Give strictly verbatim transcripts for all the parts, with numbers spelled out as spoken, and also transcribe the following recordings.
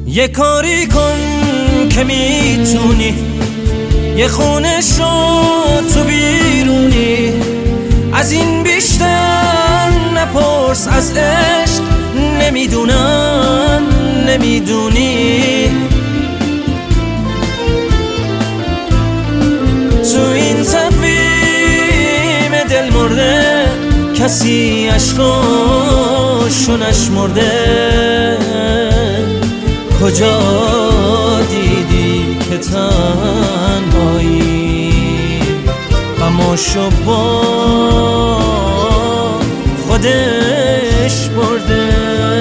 یه کاری کن که میتونی، یه خونه شو تو بیرونی، از این بیشتر نپرس از عشق، نمیدونم نمیدونی. تو این تفهیم دل مرده کسی عشقاشو نشمرده. کجا دیدی که تنهایی غماشو با خودش برده؟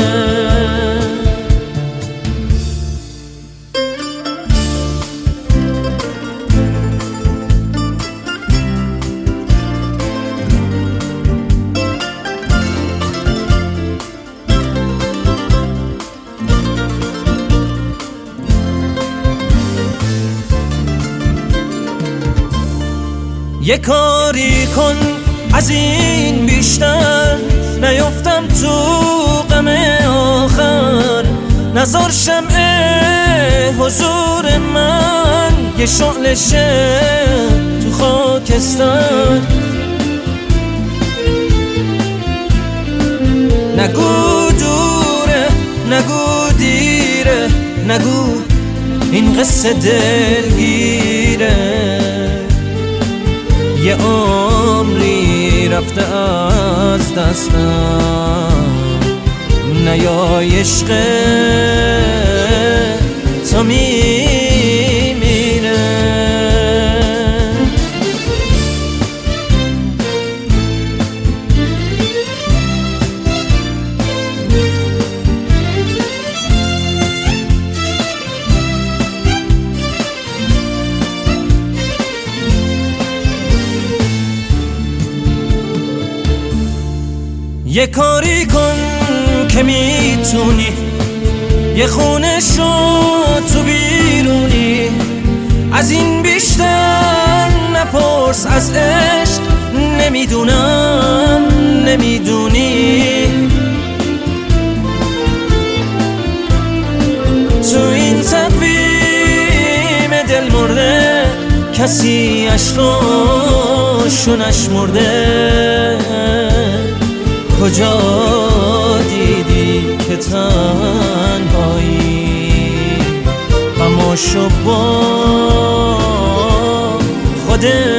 یه کاری کن از این بیشتر نیفتم تو غم آخر، نذار شمع حضور من یه شعله شه تو خاکستر. نگو دوره نگو دیره، نگو این قصه دلگیره. یه عمری رفته از دستم، نیای عشق تو میمیره. یه کاری کن که میتونی، یه خونه شو تو بیرونی، از این بیشتر نپرس از عشق، نمیدونم نمیدونی. تو این تفهیم دل مرده کسی عشقاشو نشمرده. کجا دیدی که تنهایی غماشو با خودش